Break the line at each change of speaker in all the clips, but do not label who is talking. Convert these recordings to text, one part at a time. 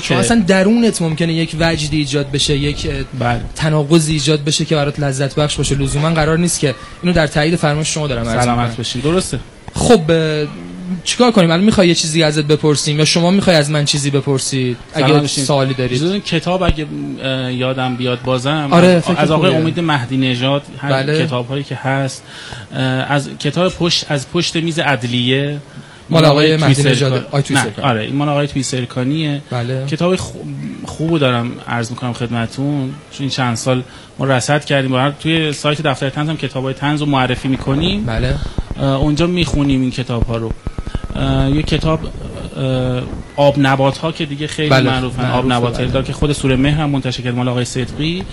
چون اصلا درونت ممکنه یک وجدی ایجاد بشه، یک تناقضی ایجاد بشه که برات لذت بخش باشه. لزوما قرار نیست که اینو در تایید فرمایش شما دارم عرض می‌کنم.
سلامت باشین. درسته.
خب چیکار کنیم الان؟ میخوای یه چیزی ازت بپرسیم یا شما میخوای از من چیزی بپرسید اگه سوالی دارید؟
کتاب اگه یادم بیاد بازم از آقای امید مهدی نژاد کتاب‌هایی که هست، از کتاب پشت میز عدلیه
مال آقای مهدی نژاد.
آره این مال آقای تویسرکانیه.
بله.
کتاب خوبو دارم عرض میکنم خدمتتون، چون این چند سال ما رصد کردیم توی سایت دفتر طنز هم کتابای طنز رو معرفی میکنیم.
بله.
اونجا میخونیم این کتاب‌ها رو. یه کتاب آب نبات ها که دیگه خیلی معروفن. آب نبات هلدار که خود سوره مهر هم منتشر کرد مال آقای صدقی.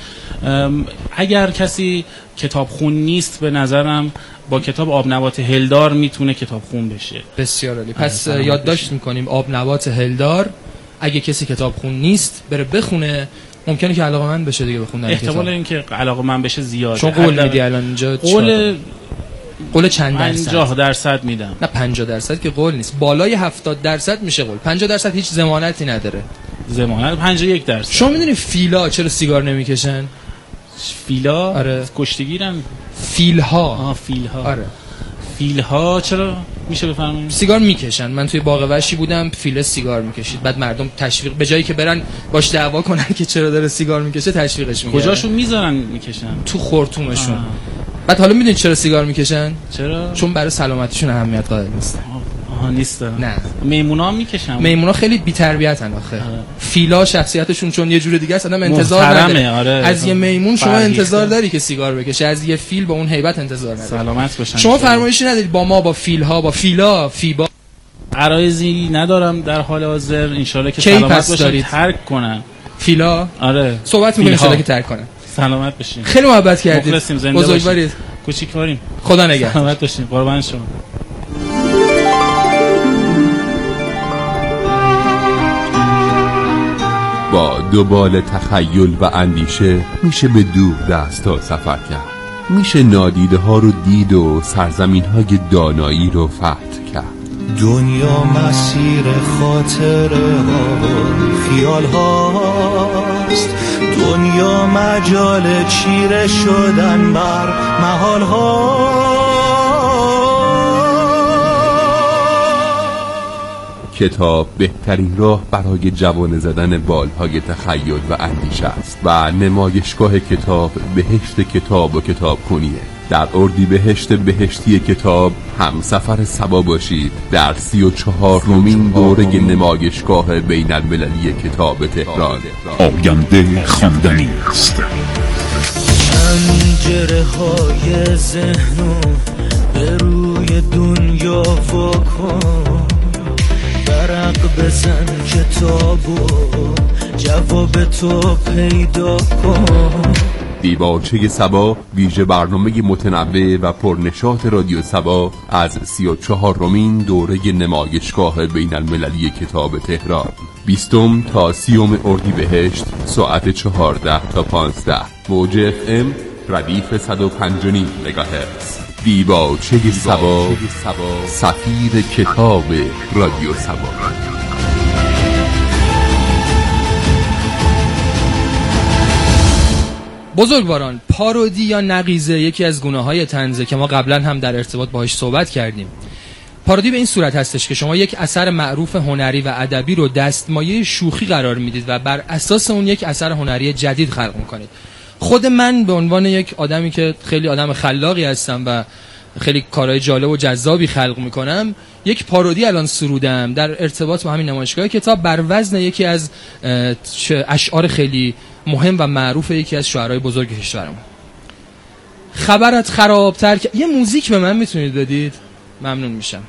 اگر کسی کتاب خون نیست به نظرم با کتاب آب نبات هلدار میتونه کتاب خون بشه.
بسیار عالی. پس یادداشت میکنیم آب نبات هلدار. اگه کسی کتاب خون نیست بره بخونه، ممکنه که علاقه‌مند بشه دیگه بخونن.
احتمال اینکه علاقه‌مند بشه زیاده.
چون قول میدی الان اینجا قول چند
درصد؟ 50% میدم.
نه 50% که قول نیست، بالای 70% میشه قول. 50% هیچ ضمانتی نداره.
ضمانت 51%.
شما میدونی فیلا چرا سیگار نمیکشن؟
فیلا؟
آره.
کشتیگیرن.
فیلها.
فیلها.
آره.
فیلها چرا میشه بفرمایید؟
سیگار میکشن. من توی باغ وحشی بودم، فیل سیگار میکشید. بعد مردم تشویق به جایی که برن باش دعوا کنن که چرا داره سیگار میکشه، تشویقش میکنن.
کجاشون میذارن میکشن؟
تو خرطومشون. بعد حالا میدونید چرا سیگار میکشن؟
چرا؟
چون برای سلامتیشون اهمیت قائل نیستن.
نیست.
نه.
میمونا میکشن.
میمونا خیلی بی‌تربیتن آخه. فیلا شخصیتشون چون یه جور دیگه است، آدم انتظار نداره. از یه میمون شما انتظار داری که سیگار بکشه، از یه فیل با اون هیبت انتظار نداری.
سلامت باشن.
شما فرمایشی ندارید با ما با فیلها با فیلا فیبا
عرایزی ندارم در حال حاضر. ان شاءالله که سلامت باشن ترک کنن.
فیلا؟
آره.
صحبت می‌کنیم ان شاءالله که ترک کنن.
سلامت باشین.
خیلی محبت کردید.
مخلصیم. زنده باشید.
بزرگوارید.
کوچیکواریم.
خدا نگهدار.
سلامت باشین. قربان شما.
با دوبال تخیل و اندیشه میشه به دور دستا سفر کرد. میشه نادیده ها رو دید و سرزمین های دانایی رو فتح کرد.
دنیا مسیر خاطره ها خیال هاست، دنیا مجال چیره شدن بر محال ها.
کتاب بهترین راه برای جوانه زدن بالهای تخیل و اندیشه است و نمایشگاه کتاب بهشت کتاب و کتابخونیه. در اردیبهشت بهشتی کتاب همسفر صبا باشید در 34مین دوره نمایشگاه بین المللی کتاب تهران.
آینده خواندنی است.
پنجره های ذهنو به روی دنیا واکن، برق بزن کتابو جواب تو پیدا کن.
دیباچه صبا ویژه برنامه متنوع و پرنشاط رادیو صبا از 34مین دوره نمایشگاه بین المللی کتاب تهران 20 تا 30 اردیبهشت ساعت 14 تا 15 موج FM ردیف 105.5 مگاهرتز. دیباچه صبا سفیر کتاب رادیو صبا.
بزرگواران، پارودی یا نقیضه یکی از گونه‌های طنزه که ما قبلا هم در ارتباط باهاش صحبت کردیم. پارودی به این صورت هستش که شما یک اثر معروف هنری و ادبی رو دستمایه شوخی قرار میدید و بر اساس اون یک اثر هنری جدید خلق میکنید. خود من به عنوان یک آدمی که خیلی آدم خلاقی هستم و خیلی کارهای جالب و جذابی خلق میکنم، یک پارودی الان سرودم در ارتباط با همین نمایشگاه کتاب بر وزن یکی از اشعار خیلی مهم و معروف یکی از شاعرای بزرگ کشورمون. خبرت خرابتر یه موزیک به من میتونید بدید؟ ممنون میشم.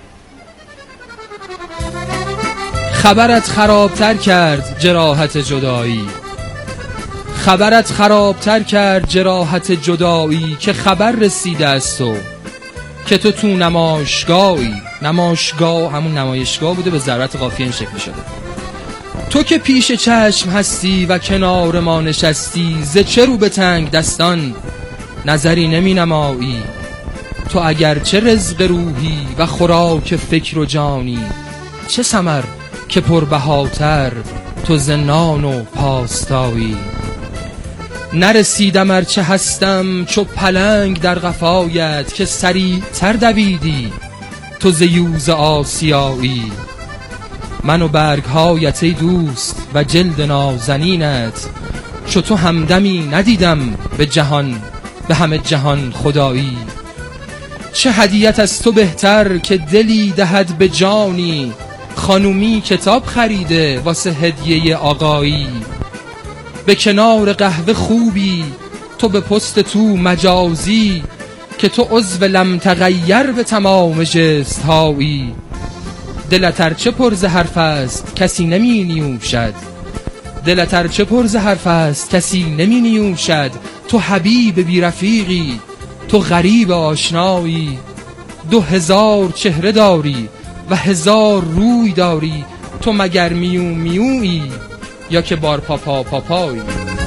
خبرت خرابتر کرد جراحت جدایی، خبرت خرابتر کرد جراحت جدایی، که خبر رسیده از تو که تو نمایشگاهی. نمایشگاه همون نمایشگاه بوده، به ضرورت قافیه این شکل شده. تو که پیش چشم هستی و کنار ما نشستی، ز چه رو به تنگ دستان نظری نمی نمایی. تو اگر چه رزق روحی و خوراک فکر و جانی، چه ثمر که پربهاتر تو زنان و پاستایی. نرسیدم ارچه هستم چو پلنگ در قفایت، که سریع تر دویدی تو ز یوز آسیایی. من و برگهایت ای دوست و جلد نازنینت، چو تو همدمی ندیدم به جهان، به همه جهان خدایی. چه هدیت از تو بهتر که دلی دهد به جانی، خانومی کتاب خریده واسه هدیه آقایی. به کنار قهوه خوبی تو به پست تو مجازی، که تو عضو لم تغیر به تمام جست هایی. دلت ارچه پر ز حرف است کسی نمی نیوشد، دلت ارچه پر ز حرف است کسی نمی نیوشد. تو حبیب بی رفیقی تو غریب آشنایی. 2000 چهره داری و 1000 روی داری، تو مگر میو میویی یا که بار پاپا پاپایی.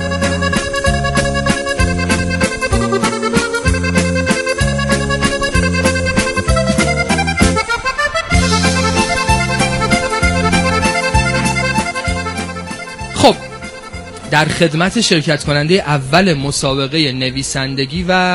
خب در خدمت شرکت کننده اول مسابقه نویسندگی و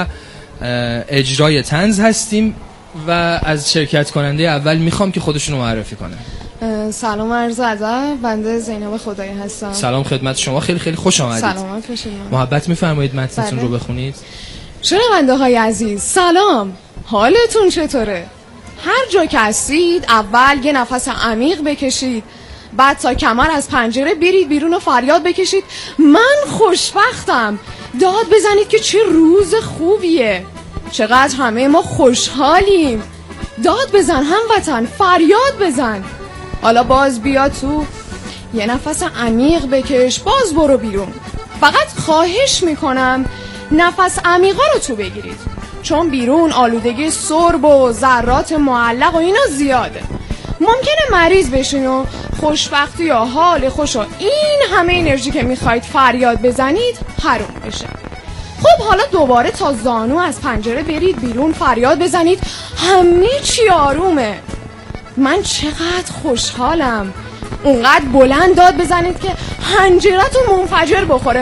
اجرای طنز هستیم و از شرکت کننده اول میخوام که خودشون رو معرفی کنه.
سلام عرض ادب، بنده زینب خدایی هستم.
سلام خدمت شما، خیلی خیلی خوش آمدید.
سلامت باشید.
محبت میفرمایید متنتون رو بخونید.
شنونده های عزیز سلام، حالتون چطوره؟ هر جا که هستید اول یه نفس عمیق بکشید، بعد تا کمر از پنجره برید بیرون و فریاد بکشید من خوشبختم. داد بزنید که چه روز خوبیه، چقدر همه ما خوشحالیم. داد بزن هموطن، فریاد بزن. حالا باز بیا تو، یه نفس عمیق بکش، باز برو بیرون. فقط خواهش میکنم نفس عمیقا رو تو بگیرید، چون بیرون آلودگی سرب و ذرات معلق و اینا زیاده. ممکنه مریض بشین و خوشبختی یا حال خوش و این همه انرژی که میخواید فریاد بزنید حروم بشه. خب حالا دوباره تا زانو از پنجره برید بیرون، فریاد بزنید همه چی آرومه، من چقدر خوشحالم. اونقدر بلند داد بزنید که حنجرتون منفجر بخوره،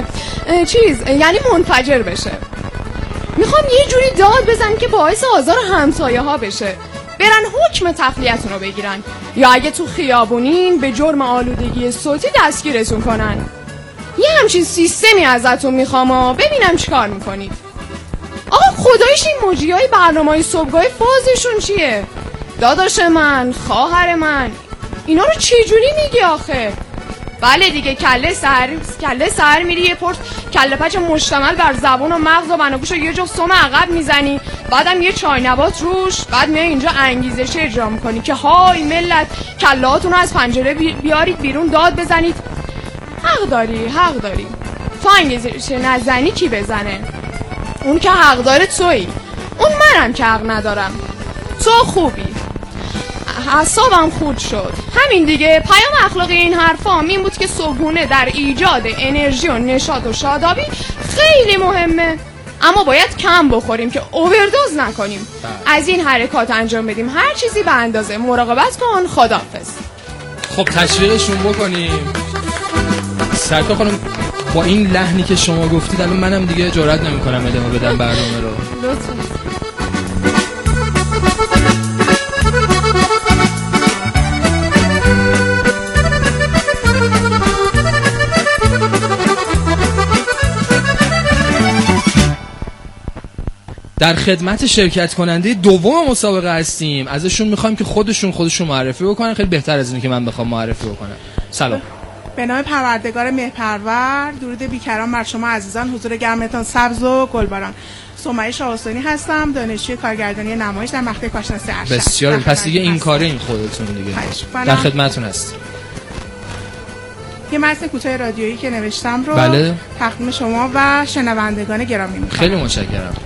یعنی منفجر بشه. میخوام یه جوری داد بزنید که باعث آزار همسایه ها بشه، برن حکم تخلیه‌تون رو بگیرن، یا اگه تو خیابونین به جرم آلودگی صوتی دستگیرتون کنن. یه همچین سیستمی ازتون میخوام و ببینم چیکار میکنید. آقا خدایش این موجیای برنامه‌های صبحگاه فازشون چیه؟ داداش من، خواهر من، اینا رو چجوری میگی آخه؟ بله دیگه، کله سر میری یه پرس کله پچ مشتمل بر زبون و مغز و بناگوش و یه جفت سم عقب میزنی، بعدم یه چای نبات روش، بعد میای اینجا انگیزشی اجرا میکنی که های ملت کله هاتون رو از پنجره بیارید بیرون، داد بزنید. حق داری. تو انگیزش نزنی کی بزنه؟ اون که حق داره تویی، اون منم که حق ندارم. تو خوبی، حسابم خود شد. همین دیگه، پیام اخلاقی این حرفام این بود که صبحونه در ایجاد انرژی و نشاط و شادابی خیلی مهمه، اما باید کم بخوریم که اووردوز نکنیم. از این حرکات انجام بدیم، هر چیزی به اندازه. مراقبت کن. خداحافظ.
خب تشویقشون بکنیم. سرکار خانم با این لحنی که شما گفتید الان منم دیگه جرئت نمی‌کنم ادامه بدم برنامه رو.
لطفاً.
در خدمت شرکت کننده دوم مسابقه هستیم. ازشون میخوایم که خودشون معرفی بکنن، خیلی بهتر از اینه که من بخوام معرفی بکنم. سلام.
به نام پروردگار مهرپرور، درود بیکران بر شما عزیزان، حضور گرمتان سبز و گلباران. سمیه شاه حسینی هستم، دانشجوی کارگردانی نمایش در مقطع کارشناسی ارشد.
بسیار. پس دیگه این کاره این خودتون دیگه در خدمتتون هست.
یه متن کوتاه رادیویی که نوشتم رو
بله.
تقدیم شما و شنوندگان گرامی می‌کنم.
خیلی متشکرم.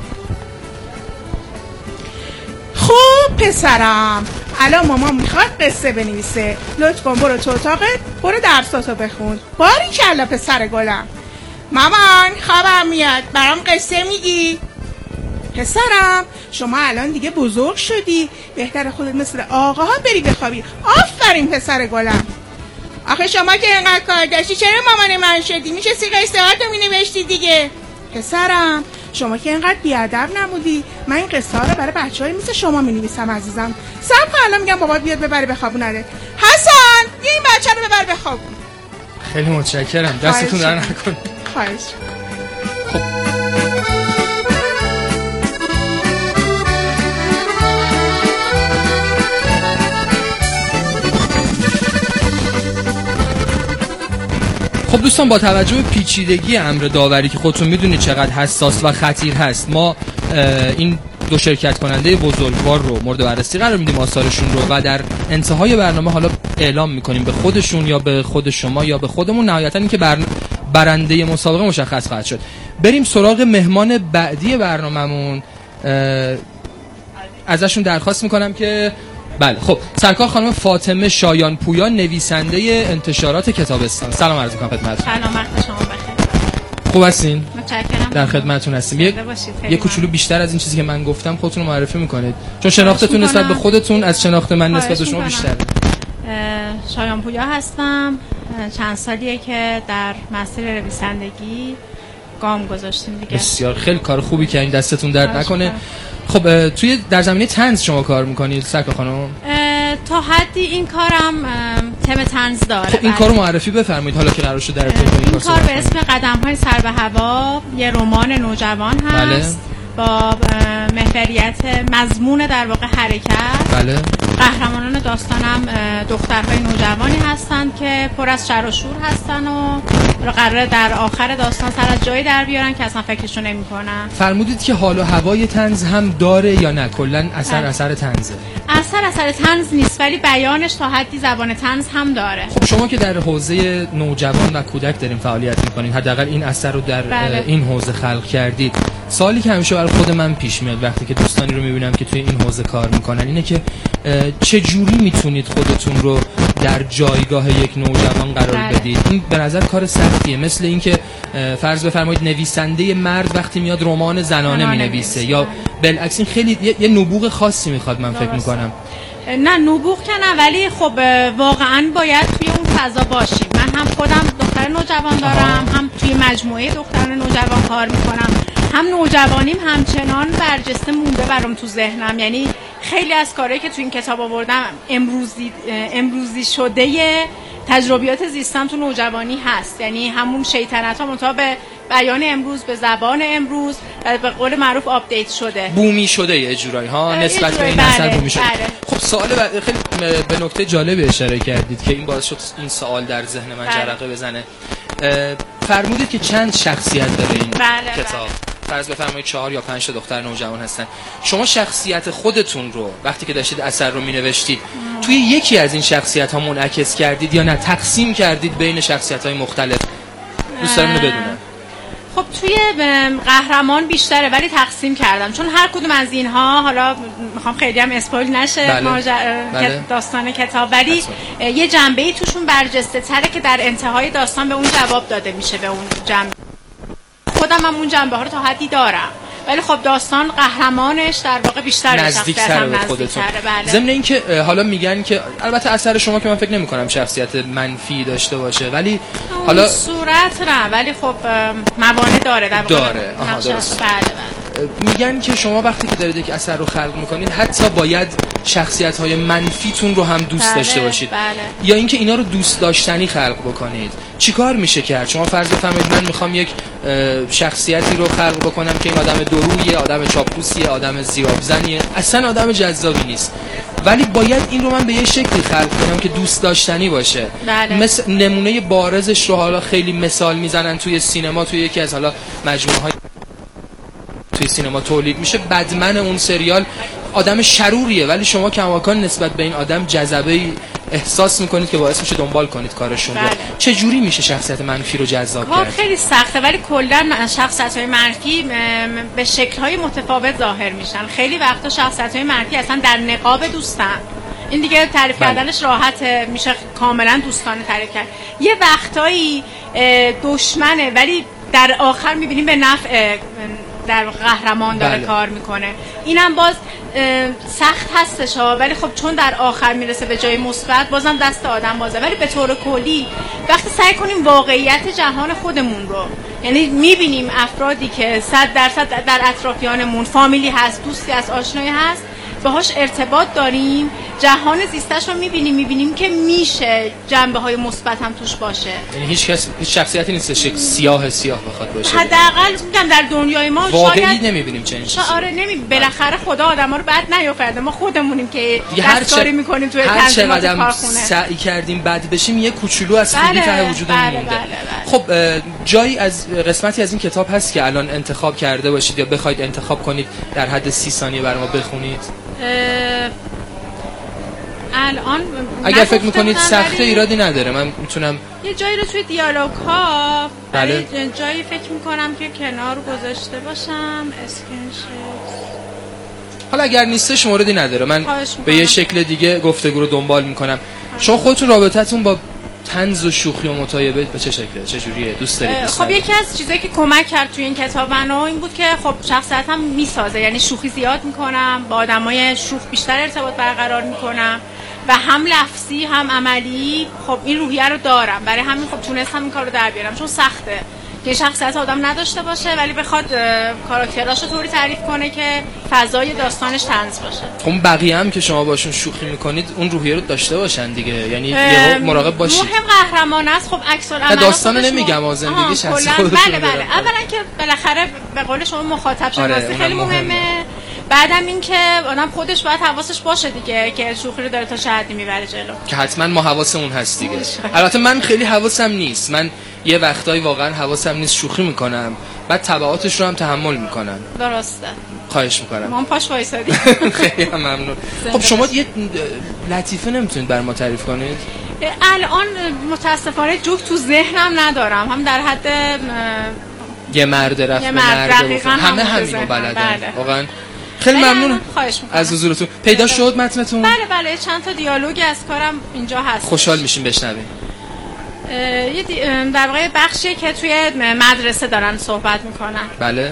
خوب پسرم، الان مامان میخواد قصه بنویسه، لطف کن برو تو اتاقت، برو درساتو بخون. باریکلا پسر گلم. مامان خوابم میاد، برام قصه میگی؟ پسرم شما الان دیگه بزرگ شدی، بهتر خودت مثل آقاها بری بخوابی. آفرین پسر گلم. آخه شما که اینقدر کار داشتی چرا مامان من شدی؟ میشه سی قصه ها تو مینوشتی دیگه. پسرم شما که اینقدر بیادب نبودی. من این قصه ها رو برای بچه‌های مثل شما مینویسم عزیزم. صبر کن الان میگم بابات بیاد ببره بخوابونه. حسن بیا این بچه رو ببر بخوابون.
خیلی متشکرم، دستتون در نکنه.
خواهش.
خب دوستان، با توجه به پیچیدگی امر داوری که خودتون میدونید چقدر حساس و خطیر هست، ما این دو شرکت کننده بزرگوار رو مورد بررسی قرار میدیم، آثارشون رو، و در انتهای برنامه حالا اعلام میکنیم به خودشون یا به خود شما یا به خودمون، نهایتا اینکه برنده مسابقه مشخص خواهد شد. بریم سراغ مهمان بعدی برنامه‌مون. ازشون درخواست میکنم که بله، خب سرکار خانم فاطمه شایان پویا، نویسنده انتشارات کتابستان. سلام عرض می‌کنم خدمتتون.
سلام، وقت شما بخیر.
خوب هستین؟
متشکرم.
در خدمتتون هستیم. یه کوچولو بیشتر از این چیزی که من گفتم خودتون رو معرفی میکنید، چون شناختتون نسبت به خودتون از شناخت من نسبت به شما بیشتره.
شایان پویا هستم. چند سالیه که در مسیر نویسندگی گام گذاشتیم دیگه.
بسیار، خیلی کار خوبی که این دستتون درد نکنه. خب در زمینه طنز شما کار میکنید سرکار خانم؟
تا حدی این کارم تم طنز داره.
خب این کارو معرفی بفرمایید حالا که قرار شد در ارتباط با
این کار به اسم قدم‌های سر به هوا، یه رمان نوجوان هست. با محوریت مضمون در واقع حرکت.
بله.
قهرمانان داستانم دخترهای نوجوانی هستند که پر از شر و شور هستن و قراره در آخر داستان سر از جایی در بیارن که اصلا فکرشو نمی‌کنن.
فرمودید که حال و هوای طنز هم داره یا نه کلاً اثر طنزه؟
اثر طنز نیست، ولی بیانش تا حدی زبان طنز هم داره.
خب شما که در حوزه نوجوان و کودک دارین فعالیت می‌کنین، حداقل این اثر رو در این حوزه خلق کردید. سوالی که همیشه برای خود من پیش میاد وقتی که دوستانی رو میبینم که توی این حوزه کار میکنن اینه که چه جوری میتونید خودتون رو در جایگاه یک نوجوان قرار بدید؟ این به نظر کار سختیه، مثل اینکه فرض بفرمایید نویسنده مرد وقتی میاد رمان زنانه مینویسه یا بالعکس. این خیلی یه نبوغ خاصی میخواد، من فکر میکنم.
نه نبوغ که نه، ولی خب واقعا باید توی اون فضا باشیم. من هم خودم دختر نوجوان دارم، هم توی مجموعه دختران نوجوان کار میکنم، هم نوجوانیم همچنان برجسته مونده برام تو ذهنم. یعنی خیلی از کارهایی که تو این کتاب آوردم امروزی شده تجربیات زیستم تو نوجوانی هست. یعنی همون شیطنت ها منتها به بیان امروز، به زبان امروز، به قول معروف آپدیت شده،
بومی شده یه جورایی ها، نسبت به این اثر بومی شده. خب سوال خیلی به نکته جالبی اشاره کردید که این باعث شد این سوال در ذهن من جرقه بزنه. فرمودید که چند شخصیت داره این کتاب؟ فرض بفرمایید 4 یا 5 تا دختر نوجوان هستن. شما شخصیت خودتون رو وقتی که داشتید اثر رو مینوشتید توی یکی از این شخصیت ها منعکس کردید یا نه تقسیم کردید بین شخصیت های مختلف؟ دوست دارم اینو بدونم.
خب توی قهرمان بیشتره ولی تقسیم کردم، چون هر کدوم از اینها، حالا میخوام خیلی هم اسپویل نشه داستان کتاب، ولی یه جنبه‌ای توشون برجسته تره که در انتهای داستان به اون جواب داده میشه. به اون جنبه خودم هم اون جنبه ها رو تا حدی دارم، ولی خب داستان قهرمانش در واقع بیشتر
نزدیک‌تره به خودتون. ضمن اینکه حالا میگن که البته اثر شما که من فکر نمی‌کنم شخصیت منفی داشته باشه، ولی حالا
صورت نه، ولی خب موانع داره در واقع.
داره. درست. میگن که شما وقتی که دارید یک اثر رو خلق میکنید حتی باید شخصیت‌های منفیتون رو هم دوست داشته باشید. یا اینکه اینا رو دوست داشتنی خلق بکنید. چیکار میشه کرد؟ شما فرض بفرمایید من میخوام یک شخصیتی رو خلق بکنم که این آدم درویه، آدم چاپلوسیه، آدم زیرابزنیه، اصلا آدم جذابی نیست، ولی باید این رو من به یه شکلی خلق کنم که دوست داشتنی باشه. مثل نمونه بارزش رو حالا خیلی مثال میزنن توی سینما، توی یکی از حالا مجموعه‌های توی سینما تولید میشه، بدمن اون سریال آدم شروریه ولی شما کماکان نسبت به این آدم جذبه احساس میکنید که باعث میشه دنبال کنید کارشون رو. چه جوری میشه شخصیت منفی رو جذاب کرد؟
خیلی سخته، ولی کلا شخصیت‌های منفی به شکل‌های متفاوت ظاهر میشن. خیلی وقتا شخصیت‌های منفی اصلا در نقاب دوستن. این دیگه تعریف کردنش راحته، میشه کاملا دوستانه تعریف کرد. یه وقتایی دشمنه ولی در آخر میبینیم به نفع در قهرمان داره کار میکنه. اینم باز سخت هستش ها، ولی خب چون در آخر میرسه به جای مثبت بازم دست آدم بازه. ولی به طور کلی وقتی سعی کنیم واقعیت جهان خودمون رو، یعنی میبینیم افرادی که 100% در اطرافیانمون فامیلی هست، دوستی هست، آشنایی هست، باهاش ارتباط داریم، جهان زیستش رو میبینیم که میشه جنبه های مثبت هم توش باشه.
یعنی هیچ شخصیتی نیستش که سیاه بخواد باشه.
حداقل میگم در دنیای ما
واقعی نمیبینیم چنین چیزی.
آره بالاخره خدا آدما رو بد نیافرده، ما خودمونیم که دستکاری میکنیم توی تنظیمات کارخونه.
سعی کردیم بد بشیم یه کوچولو از خوبی ته وجودمون مونده. خب جایی از قسمتی از این کتاب هست که الان انتخاب کرده باشید یا بخواید انتخاب کنید در حد 30 ثانیه برای ما بخونید؟
الان
اگر فکر میکنید سخته ایرادی نداره، من میتونم
یه جایی رو توی دیالوگ ها
بله.
جایی فکر میکنم که کنار گذاشته باشم اسکرین شات.
حالا اگر نیستش موردی نداره، من به یه شکل دیگه گفتگو رو دنبال میکنم. شما خودتون رابطتون با طنز و شوخی و مطایبه به چه شکله؟ چه جوریه؟ دوست دارید؟
خب یکی از چیزایی که کمک کرد توی این کتاب منو این بود که خب شخصیتم میسازه، یعنی شوخی زیاد میکنم، با آدمای شوخ بیشتر ارتباط برقرار میکنم و هم لفظی هم عملی خب این روحیه رو دارم. برای همین خب تونستم این کار رو در بیارم، چون سخته که شخصیت آدم نداشته باشه ولی بخواد کاراکتراشو طوری تعریف کنه که فضای داستانش طنز باشه.
خب بقیه هم که شما باشون شوخی میکنید اون روحیه رو داشته باشن دیگه، یعنی یهو مراقب باشید.
مهم قهرمان است. خب عکس العمل
داستان نمیگم، زندگی شخصی خودتون.
بله اولا که بالاخره به قول شما مخاطب شناسی خیلی مهمه. بعدم این که آدم خودش باید حواسش باشه دیگه که شوخی رو داره تا چه حدی میبره جلو،
که حتما ما حواسمون هست دیگه. البته من خیلی حواسم نیست، من یه وقتایی واقعا حواسم نیست، شوخی میکنم بعد تبعاتش رو هم تحمل میکنم.
درسته،
خواهش میکنم.
ما پاش وایسادیم.
خیلی ممنون. خب شما یه لطیفه نمیتونید بر ما تعریف کنید؟
الان متاسفانه جوک تو ذهنم ندارم، هم در حد
یه مرد رفت به مرد همه همینو بلدن واقعا. خیلی ممنون از حضورتون. پیدا شد متنتون؟
بله چند تا دیالوگ از کارم اینجا هست.
خوشحال میشیم بشنویم.
در واقع بخشی که توی مدرسه دارن صحبت میکنن.
بله.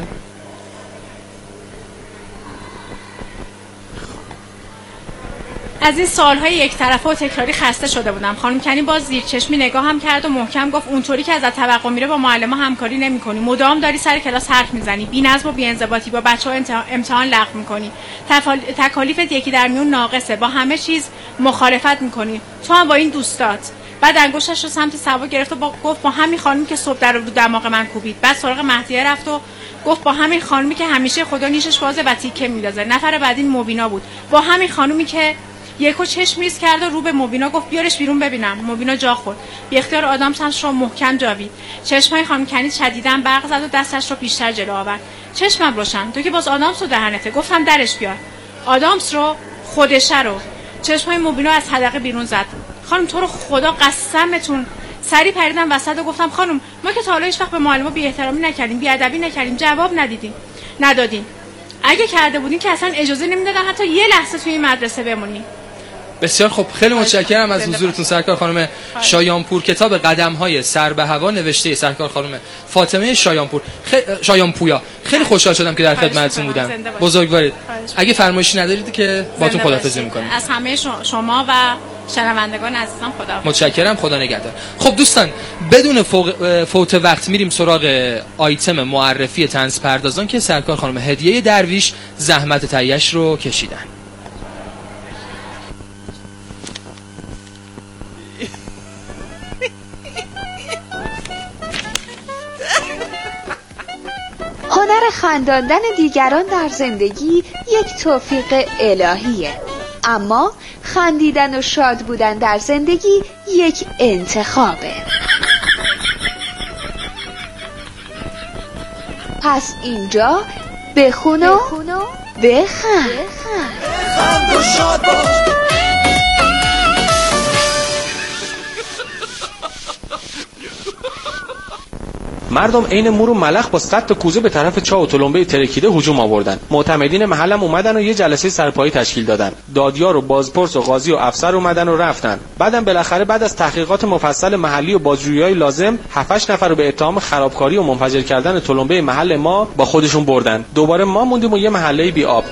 از این سالهای یک طرفه و تکراری خسته شده بودم. خانم کنی باز زیر چشمی نگاه هم کرد و محکم گفت اونطوری که ازت توقع میره با معلم‌ها همکاری نمی‌کنی، مدام داری سر کلاس حرف میزنی، بی‌نظم و بی‌انضباطی، با بچه‌ها امتحان لغو می‌کنی، تکالیفت یکی در میون ناقصه، با همه چیز مخالفت می‌کنی، تو هم با این دوستات. بعد انگشتش رو سمت سبا گرفت و گفت با همین خانمی که صبح در رو دماغ من کوبید. بعد سراغ مهدیه رفت و گفت با همین خانمی که همیشه خدا نیشش بازه و تیکه میندازه. نفر بعد این مبینا بود. با همین خانمی که یکو چشم ریز کرد و رو به مبینا گفت بیارش بیرون ببینم. مبینا جا خورد. بی اختیار آدم سرش رو محکم جاوید. چشمای خانم کنی شدیداً برق زد و دستش رو بیشتر جلو آورد. چشمم روشن، تو که باز آدامس رو دهنته. گفتم درش بیار. آدامس رو، خودشه رو. چشمای مبینا از حدقه بیرون زد. خانم تو رو خدا قسمتون. سری پریدم وسط و گفتم خانم ما که تا حالا هیچ وقت به معلم‌ها بی‌احترامی نکردیم، بی‌ادبی نکردیم، جواب ندادین. اگه کرده بودین که اصلا اجازه نمیدادن حتی یه لحظه توی این مدرسه بمونی.
بسیار خب، خیلی متشکرم از حضورتون سرکار خانم شایانپور. کتاب قدم‌های سر به هوا نوشته سرکار خانم فاطمه شایانپویا. خیلی خوشحال شدم که در خدمتتون بودم. بزرگوارید. اگه فرمایشی ندارید که باهاتون خداحافظی می‌کنم.
از همه شما و شنوندگان عزیزم خداحافظ.
متشکرم، خدا نگهدار. خب دوستان، بدون فوت وقت میریم سراغ آیتم معرفی طنز پردازان که سرکار خانم هدیه درویش زحمت تهیه‌اش رو کشیدن.
هنر خنداندن دیگران در زندگی یک توفیق الهیه، اما خندیدن و شاد بودن در زندگی یک انتخابه. پس اینجا بخون و بخند.
بخند و شاد باش.
مردم عین مور و ملخ با 100 تا کوزه به طرف چاه و تلمبه ترکیده هجوم آوردن. معتمدین محلم اومدن و یه جلسه سرپایی تشکیل دادن. دادیار و بازپرس و قاضی و افسر اومدن و رفتن. بعدم بالاخره بعد از تحقیقات مفصل محلی و بازجویی‌های لازم 7-8 نفر رو به اتهام خرابکاری و منفجر کردن تلمبه محل ما با خودشون بردن. دوباره ما موندیم و یه محله بی آب.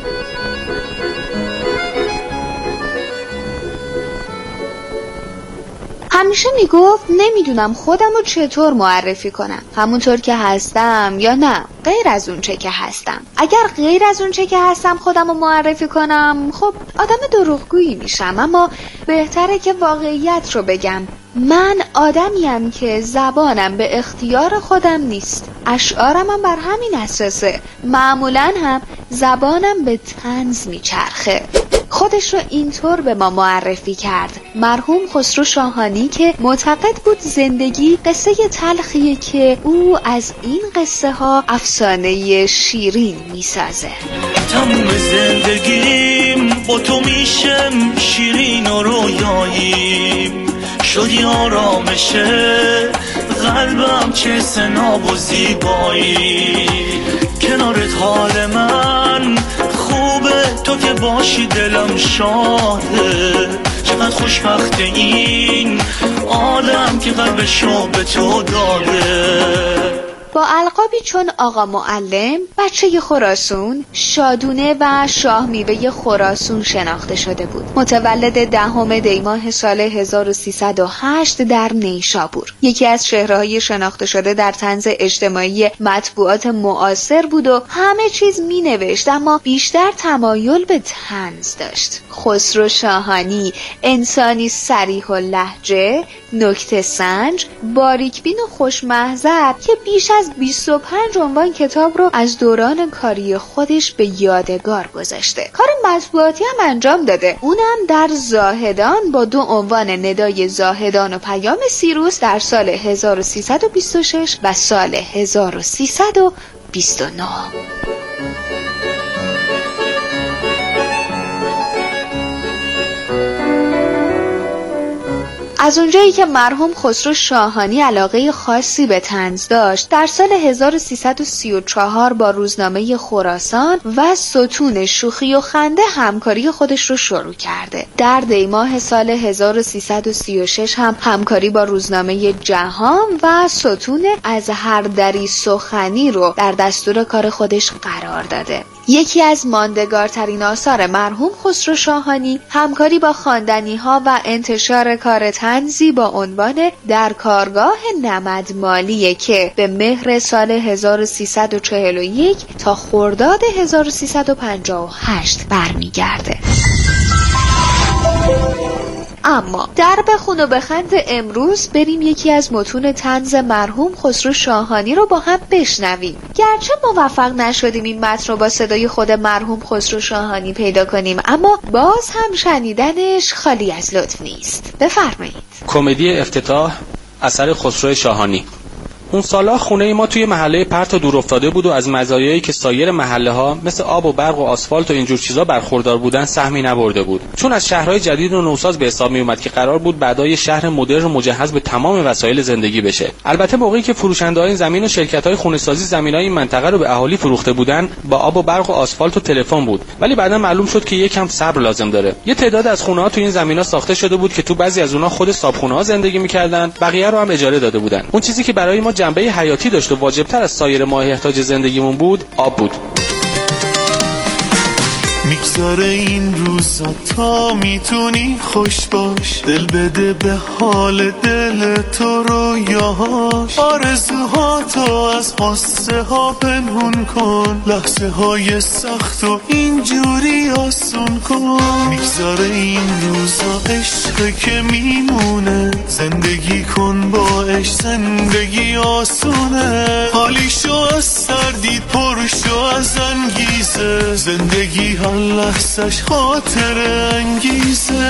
همیشه میگفت نمیدونم خودم رو چطور معرفی کنم، همونطور که هستم یا نه غیر از اون چه که هستم. اگر غیر از اون چه که هستم خودم رو معرفی کنم خب آدم دروغگویی میشم، اما بهتره که واقعیت رو بگم. من آدمیم که زبانم به اختیار خودم نیست، اشعارم هم بر همین اساسه، معمولا هم زبانم به طنز میچرخه. خودش رو اینطور به ما معرفی کرد مرحوم خسرو شاهانی که معتقد بود زندگی قصه تلخیه که او از این قصه ها افسانه شیرین میسازه.
تموم زندگیم با تو میشم شیرین و رویاییم، شدی آرامشه قلبم چه سناب و زیبایی، کنارت حال من خوبه تو که باشی دلم شاده، چقدر خوشبخت این آدم که قلبشو به تو داده.
با القابی چون آقا معلم، بچه خراسون، شادونه و شاه میوه خراسون شناخته شده بود. متولد 10 دی ماه سال 1308 در نیشابور. یکی از چهره‌های شناخته شده در طنز اجتماعی مطبوعات معاصر بود و همه چیز مینوشت اما بیشتر تمایل به طنز داشت. خسرو شاهانی انسانی صریح اللهجه، نکته سنج، باریکبین و خوشمحضر که بیش از 25 عنوان کتاب رو از دوران کاری خودش به یادگار گذاشته. کار مطبوعاتی هم انجام داده، اونم در زاهدان با 2 عنوان ندای زاهدان و پیام سیروس در سال 1326 و سال 1329. از اونجایی که مرحوم خسرو شاهانی علاقه خاصی به طنز داشت، در سال 1334 با روزنامه خراسان و ستون شوخی و خنده همکاری خودش رو شروع کرده. در دی ماه سال 1336 هم همکاری با روزنامه جهان و ستون از هر دری سخنی رو در دستور کار خودش قرار داده. یکی از ماندگارترین آثار مرحوم خسرو شاهانی همکاری با خواندنی‌ها و انتشار کار طنزی با عنوان در کارگاه نمدمالیه که به مهر سال 1341 تا خرداد 1358 برمیگرده. اما در بخون و بخند امروز بریم یکی از متون طنز مرحوم خسرو شاهانی رو با هم بشنویم. گرچه موفق نشدیم این متن رو با صدای خود مرحوم خسرو شاهانی پیدا کنیم، اما باز هم شنیدنش خالی از لطف نیست. بفرمایید.
کمدی افتتاح اثر خسرو شاهانی. اون سالا خونه ما توی محله پرت و دور افتاده بود و از مزایایی که سایر محله ها مثل آب و برق و آسفالت و اینجور چیزا برخوردار بودن سهمی نبرده بود، چون از شهرهای جدید و نوساز به حساب می اومد که قرار بود بعدای شهر مدرن و مجهز به تمام وسایل زندگی بشه. البته موقعی که فروشنده‌های این زمین و شرکت‌های خونه‌سازی زمینای این منطقه رو به اهالی فروخته بودن با آب و برق و آسفالت و تلفن بود، ولی بعدا معلوم شد که یکم صبر لازم داره. یه تعداد از خونه‌ها تو این زمینا ساخته شده بود که تو بعضی از اونها خود صابخونه‌ها زندگی می‌کردن، بقیه رو هم اجاره داده بودن. اون چیزی که برای ما جنبه حیاتی داشت و واجبتر از سایر ماه احتیاج زندگیمون بود آب بود.
میگذاره این روزا تا میتونی خوش باش، دل بده به حال دل تو رویاهاش، آرزوهاتو از قصه ها پنهون کن، لحظه های سخت و اینجوری آسون کن. میگذاره این روزا عشقه که میمونه، زندگی کن با عشق زندگی آسونه، حالیشو از سردید پرشو از انگیزه، زندگی لحظش خاطر انگیزه.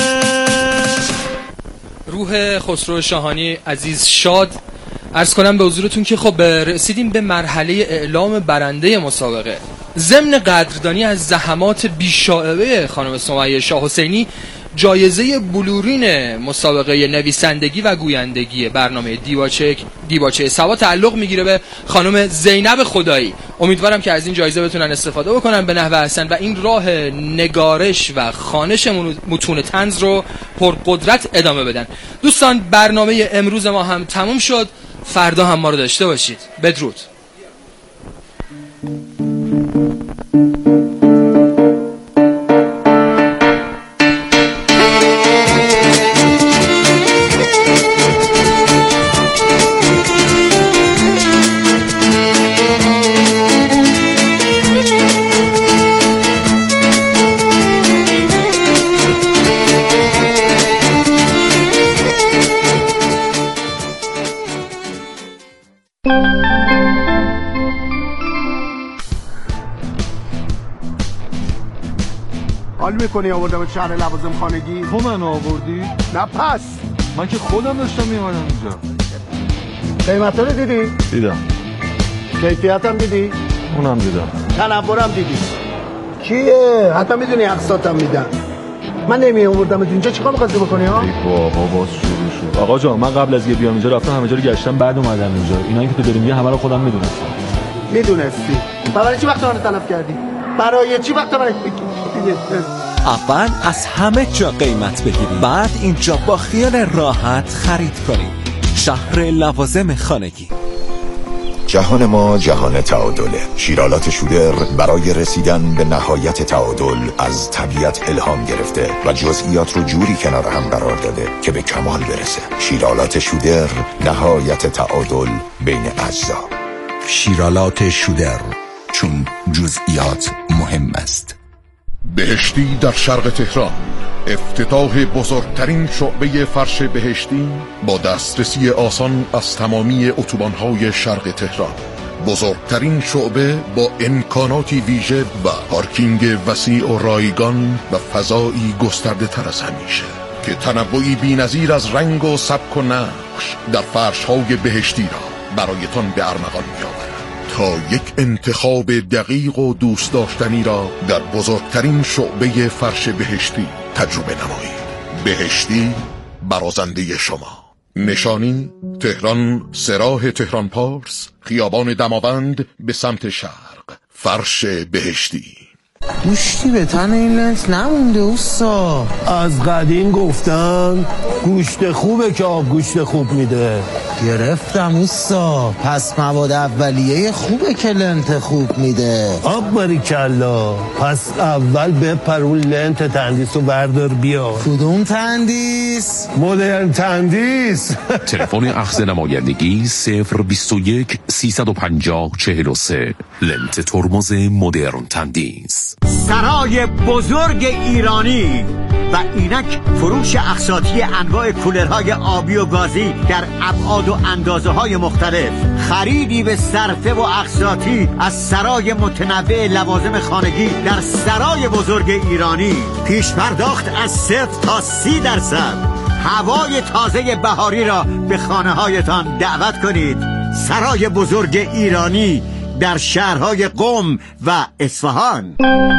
روح خسرو شاهانی عزیز شاد. عرض کنم به حضورتون که خب رسیدیم به مرحله اعلام برنده مسابقه. ضمن قدردانی از زحمات بی‌شائبه خانم سمیه شاه حسینی جایزه بلورین مسابقه نویسندگی و گویندگی برنامه دیباچه سبا تعلق میگیره به خانم زینب خدایی. امیدوارم که از این جایزه بتونن استفاده بکنن به نحو احسن و این راه نگارش و خوانش متون طنز رو پرقدرت ادامه بدن. دوستان برنامه امروز ما هم تموم شد. فردا هم ما رو داشته باشید. بدرود.
حال میکنی آوردم شهر لوازم خانگی؟
تو منو آوردی؟
نه پس
من که خودم داشتم میومدم اینجا.
قیمتا رو دیدی؟
دیدم.
کیفیتم دیدی؟
اونم دیدم.
تنورم دیدی؟ کیه؟ حتما میدونی اقساطم میدن. من نمی آوردم اینجا چیکار می‌خواستی بکنی ها؟
ای بابا باز شروع شد. آقا جان من قبل از بیام اینجا رفتم همه جا رو گشتم بعد اومدم اینجا. اینایی که تو داری میگی همه رو خودم میدونستم.
میدونستی؟ برای چی وقت من تلف کردی؟ برای چی وقت من
اول از همه جا قیمت بگیرید، بعد اینجا با خیال راحت خرید کنید. شهر لوازم خانگی.
جهان ما جهان تعادله. شیرالات شودر برای رسیدن به نهایت تعادل از طبیعت الهام گرفته و جزئیات رو جوری کنار هم قرار داده که به کمال برسه. شیرالات شودر، نهایت تعادل بین اجزا.
شیرالات شودر، چون جزئیات مهم است.
بهشتی در شرق تهران، افتتاح بزرگترین شعبه فرش بهشتی با دسترسی آسان از تمامی اتوبان‌های شرق تهران. بزرگترین شعبه با امکاناتی ویژه و پارکینگ وسیع و رایگان و فضایی گسترده تر از همیشه که تنوعی بی‌نظیر از رنگ و سبک و نقش در فرش‌های بهشتی را برایتان به ارمغان می‌آورد تا یک انتخاب دقیق و دوست داشتنی را در بزرگترین شعبه فرش بهشتی تجربه نمایید. بهشتی برازنده شما. نشانی تهران، سراح تهران پارس، خیابان دماوند به سمت شرق. فرش بهشتی.
گوشتی به تن این لنت نمونده اوستا.
از قدیم گفتن گوشت خوبه که آب گوشت خوب میده.
گرفتم اوستا. پس مواد اولیه خوبه که لنت خوب میده.
آب باریکلا. پس اول بپر اون لنت تندیس رو بردار بیا.
کدوم تندیس؟
مدرن تندیس.
تلفن اخذ نمایندگی 021 350 43. لنت ترمز مدرن تندیس.
سرای بزرگ ایرانی و اینک فروش اقساطی انواع کولرهای آبی و گازی در ابعاد و اندازه های مختلف. خریدی به صرفه و اقساطی از سرای متنوع لوازم خانگی در سرای بزرگ ایرانی. پیش پرداخت از 0 تا 30%. هوای تازه بهاری را به خانه هایتان دعوت کنید. سرای بزرگ ایرانی در شهرهای قم و اصفهان.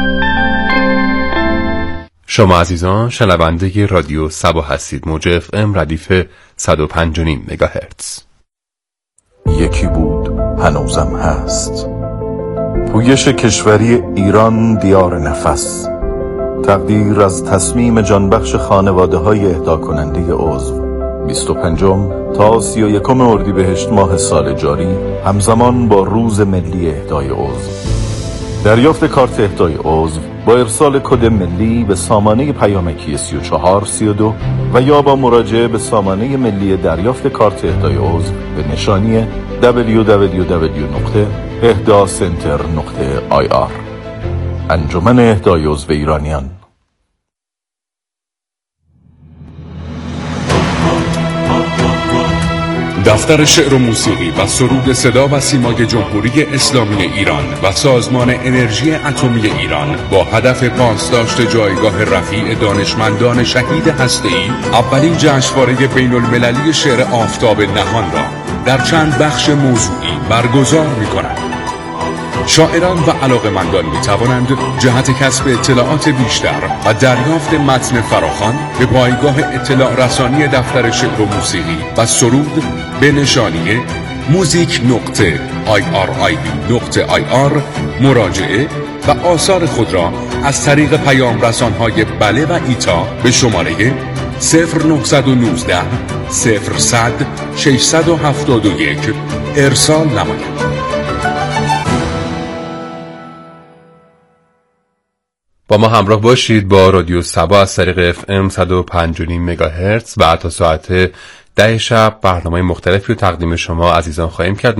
شما عزیزان شنونده رادیو سبا هستید. موج اف ام ردیف 105.5 مگاهرتز.
یکی بود هنوزم هست. پویش کشوری ایران دیار نفس. تقدیر از تصمیم جانبخش خانواده های اهدا کننده عضو 25 تا 31 اردیبهشت ماه سال جاری همزمان با روز ملی اهدای عضو. دریافت کارت اهدای عضو با ارسال کد ملی به سامانه پیامکی 3432 و یا با مراجعه به سامانه ملی دریافت کارت اهدای عضو به نشانی www.ehdacenter.ir. انجمن اهدای عضو ایرانیان.
دفتر شعر و موسیقی و سرود صدا و سیمای جمهوری اسلامی ایران و سازمان انرژی اتمی ایران با هدف پاسداشت جایگاه رفیع دانشمندان شهید هسته‌ای اولین جشنواره بین‌المللی شعر آفتاب نهان را در چند بخش موضوعی برگزار می‌کند.
شاعران و علاقه‌مندان می‌توانند جهت کسب اطلاعات بیشتر و دریافت متن فراخوان به پایگاه اطلاع رسانی دفتر شعر و موسیقی و سرود به نشانی music.irib.ir مراجعه و آثار خود را از طریق پیام رسان‌های بله و ایتا به شماره 0919 0100 671 ارسال نمایید.
با ما همراه باشید با رادیو سبا از طریق FM 105.5 مگاهرتز و تا ساعت 10 شب برنامه مختلفی رو تقدیم شما عزیزان خواهیم کرد.